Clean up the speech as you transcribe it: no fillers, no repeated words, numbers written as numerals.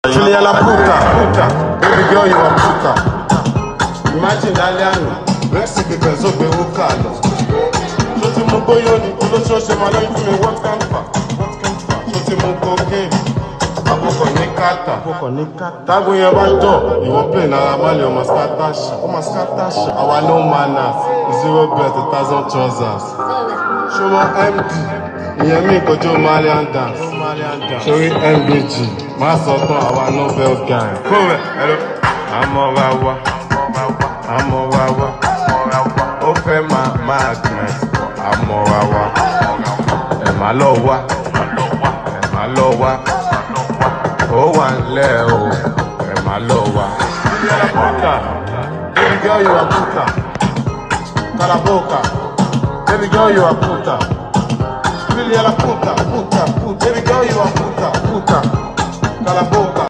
Filia la puta, baby girl you a puta. Imagine Daliano, Rexy people so be ukalo. Shoti mo boyo ni, kulo shoshe malo into me what can fa. Shoti mo cocaine, aboko ni kata. Tago yen ba do, you won't play na ramali o maskatasha. Our no manners, 0 bet 1,000 trousers. Show my MD. Ìyẹn mi kojú Malian dance. Sórí MBG, má sọ tán àwa Nobel gang. Kúrẹ̀ ẹ̀rọ. Àmọ́ra wa. Ó fẹ́ máa magnet. Àmọ́ra wa. Ẹ̀ má lọ wá. Ó wà nílẹ̀ o. Ẹ̀ má lọ wá. Baby girl you a puta. Calaboca. Baby girl you a puta. Filia la puta, baby girl you a puta, Calaboca.